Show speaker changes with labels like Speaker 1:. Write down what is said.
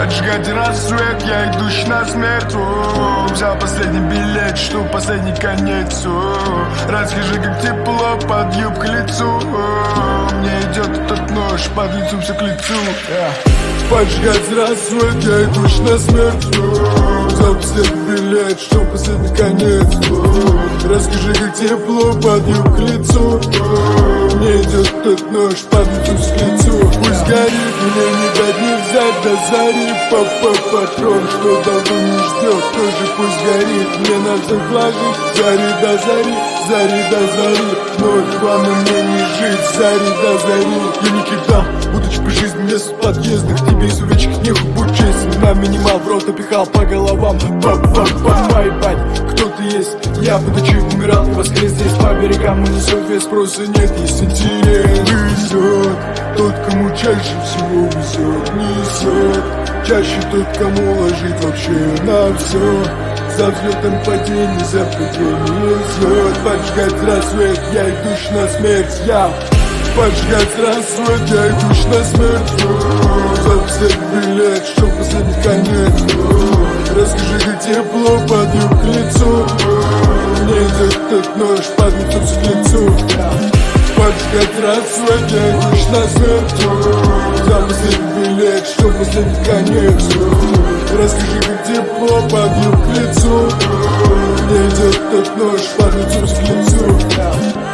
Speaker 1: Поджигать рассвет, я идущий на смерть. Взял последний билет, что в последний конец. Расскажи, как тепло под юбкой лицу. Мне идет этот нож, под лицом все к лицу. Поджигать рассвет, я идущий на смерть. Взял последний билет, что в последний конец. Расскажи, как тепло под юбкой лицу. Мне идет этот нож, под лицом все к лицу. Пусть горит, мне не дать не взять до зари. Патрон, что давно не ждет, тоже пусть горит. Мне надо вложить зари до зари, зари до зари. Но главное мне не жить, зари до зари. Я не кидал, будучи при жизни мест в подъездах. Тебе из увечек нехуй, будь честен. На минимал в рот напихал по головам. Май бать, кто ты есть? Я, будучи умирал и воскрес здесь по берегам. Унесет вес, спроса нет, есть интерес. Везет тот, кому чаще всего везет. Несет чаще тот, кому ложит вообще на все. За взлетом падений, за падение взлет. Поджигать рассвет, я идущий на смерть. Я поджигать рассвет, я идущий на смерть. За последний билет, что последний конец. Расскажи, как тепло под юбкой лицу. Мне идет этот нож, под лицом все к лицу. Поджигать рассвет, я идущий на смерть. За последний билет, что последний конец. Расскажи, как тепло под юбкой лицу. Мне идет этот нож, под лицом все к лицу.